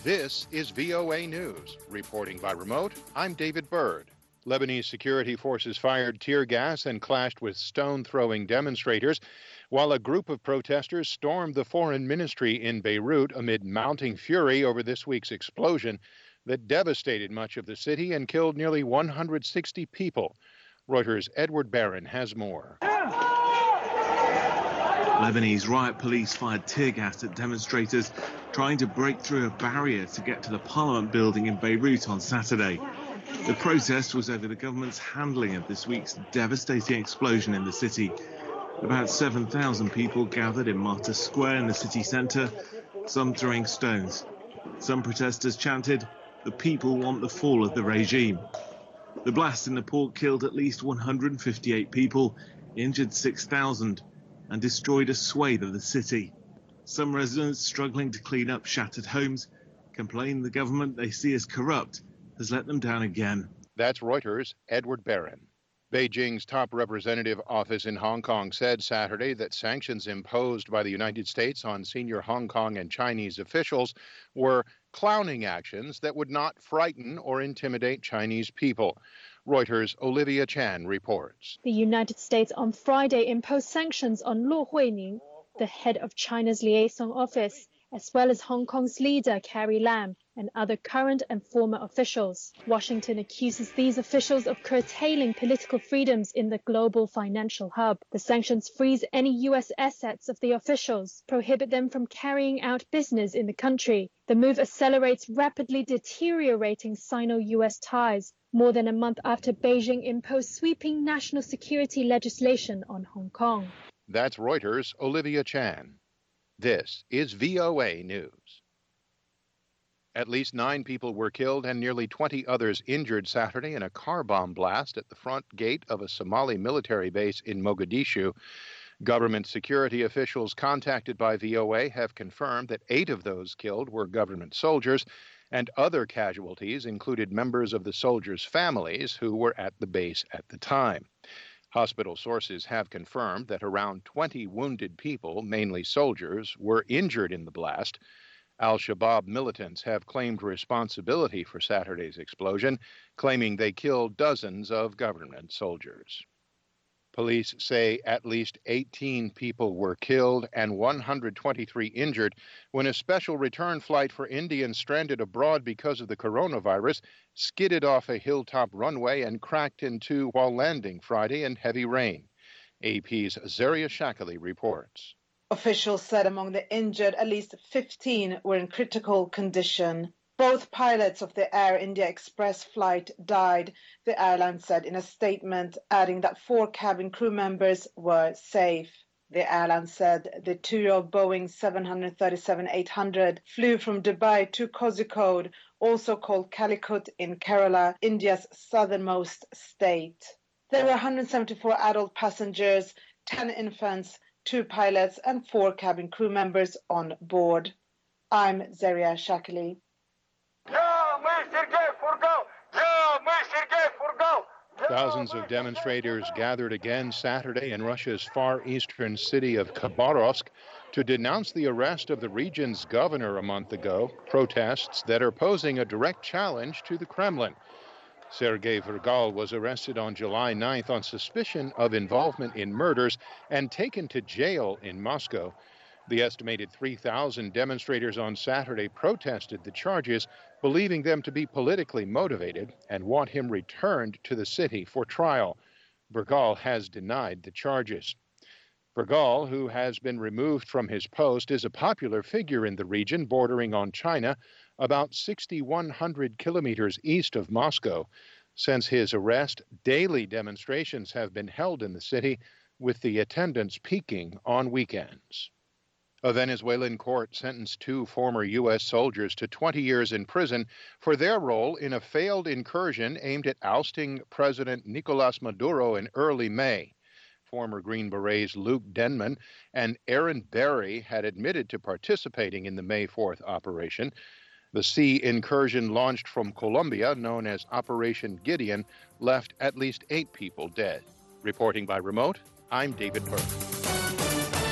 This is VOA News. Reporting by remote, I'm David Byrd. Lebanese security forces fired tear gas and clashed with stone-throwing demonstrators, while a group of protesters stormed the foreign ministry in Beirut amid mounting fury over this week's explosion that devastated much of the city and killed nearly 160 people. Reuters' Edward Barron has more. Lebanese riot police fired tear gas at demonstrators trying to break through a barrier to get to the Parliament building in Beirut on Saturday. The protest was over the government's handling of this week's devastating explosion in the city. About 7,000 people gathered in Martyrs Square in the city centre, some throwing stones. Some protesters chanted, "The people want the fall of the regime." The blast in the port killed at least 158 people, injured 6,000, and destroyed a swathe of the city. Some residents struggling to clean up shattered homes complain the government they see as corrupt has let them down again. That's Reuters' Edward Barron. Beijing's top representative office in Hong Kong said Saturday that sanctions imposed by the United States on senior Hong Kong and Chinese officials were clowning actions that would not frighten or intimidate Chinese people. Reuters' Olivia Chan reports. The United States on Friday imposed sanctions on Luo Huining, the head of China's liaison office, as well as Hong Kong's leader Carrie Lam and other current and former officials. Washington accuses these officials of curtailing political freedoms in the global financial hub. The sanctions freeze any U.S. assets of the officials, prohibit them from carrying out business in the country. The move accelerates rapidly deteriorating Sino-U.S. ties, more than a month after Beijing imposed sweeping national security legislation on Hong Kong. That's Reuters' Olivia Chan. This is VOA News. At least 9 people were killed and nearly 20 others injured Saturday in a car bomb blast at the front gate of a Somali military base in Mogadishu. Government security officials contacted by VOA have confirmed that 8 of those killed were government soldiers, and other casualties included members of the soldiers' families who were at the base at the time. Hospital sources have confirmed that around 20 wounded people, mainly soldiers, were injured in the blast. Al-Shabaab militants have claimed responsibility for Saturday's explosion, claiming they killed dozens of government soldiers. Police say at least 18 people were killed and 123 injured when a special return flight for Indians stranded abroad because of the coronavirus skidded off a hilltop runway and cracked in two while landing Friday in heavy rain. AP's Zaria Shakali reports. Officials said among the injured, at least 15 were in critical condition. Both pilots of the Air India Express flight died, the airline said in a statement, adding that 4 cabin crew members were safe. The airline said the 2-year-old Boeing 737-800 flew from Dubai to Kozhikode, also called Calicut in Kerala, India's southernmost state. There were 174 adult passengers, 10 infants, 2 pilots and 4 cabin crew members on board. I'm Zaria Shakali. Thousands of demonstrators gathered again Saturday in Russia's far eastern city of Khabarovsk to denounce the arrest of the region's governor a month ago, protests that are posing a direct challenge to the Kremlin. Sergei Virgal was arrested on July 9th on suspicion of involvement in murders and taken to jail in Moscow. The estimated 3,000 demonstrators on Saturday protested the charges, believing them to be politically motivated, and want him returned to the city for trial. Virgal has denied the charges. Virgal, who has been removed from his post, is a popular figure in the region bordering on China, about 6,100 kilometers east of Moscow. Since his arrest, daily demonstrations have been held in the city, with the attendance peaking on weekends. A Venezuelan court sentenced 2 former U.S. soldiers to 20 years in prison for their role in a failed incursion aimed at ousting President Nicolas Maduro in early May. Former Green Berets Luke Denman and Aaron Berry had admitted to participating in the May 4th operation. The sea incursion launched from Colombia, known as Operation Gideon, left at least 8 people dead. Reporting by remote, I'm David Byrd.